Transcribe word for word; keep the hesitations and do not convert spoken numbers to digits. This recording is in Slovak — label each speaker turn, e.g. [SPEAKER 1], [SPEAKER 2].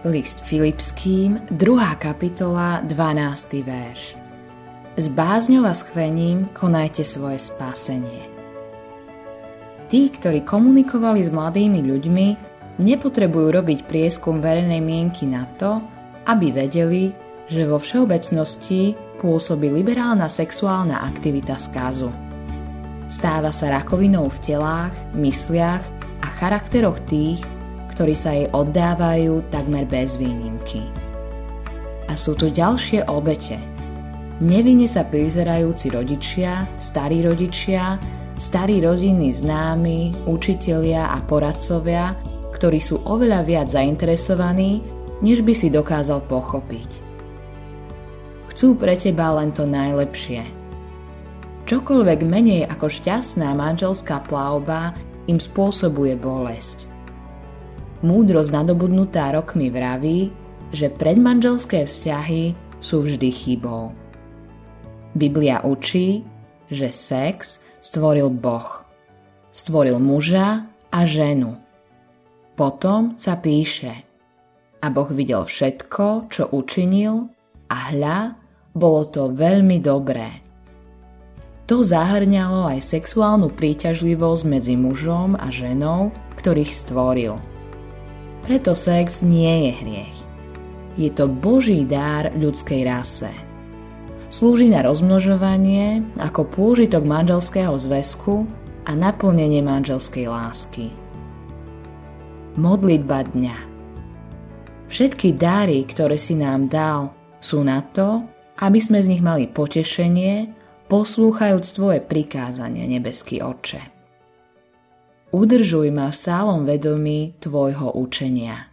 [SPEAKER 1] List Filipským, druhá kapitola, dvanásty verš. S bázňou a schvením konajte svoje spásenie. Tí, ktorí komunikovali s mladými ľuďmi, nepotrebujú robiť prieskum verejnej mienky na to, aby vedeli, že vo všeobecnosti pôsobí liberálna sexuálna aktivita skazu. Stáva sa rakovinou v telách, mysliach a charakteroch tých, ktorí sa jej oddávajú takmer bez výnimky. A sú tu ďalšie obete. Nevinne sa prizerajúci rodičia, starí rodičia, starí rodinní známi, učitelia a poradcovia, ktorí sú oveľa viac zainteresovaní, než by si dokázal pochopiť. Chcú pre teba len to najlepšie. Čokoľvek menej ako šťastná manželská plavba im spôsobuje bolesť. Múdrosť nadobudnutá rokmi vraví, že predmanželské vzťahy sú vždy chybou. Biblia učí, že sex stvoril Boh. Stvoril muža a ženu. Potom sa píše: a Boh videl všetko, čo učinil, a hľa, bolo to veľmi dobré. To zahŕňalo aj sexuálnu príťažlivosť medzi mužom a ženou, ktorých stvoril. Preto sex nie je hriech. Je to Boží dar ľudskej rase. Slúži na rozmnožovanie ako pôžitok manželského zväzku a naplnenie manželskej lásky. Modlitba dňa. Všetky dary, ktoré si nám dal, sú na to, aby sme z nich mali potešenie, poslúchajúc tvoje prikázania, nebeský Otče. Udržuj ma v stálom vedomí tvojho učenia.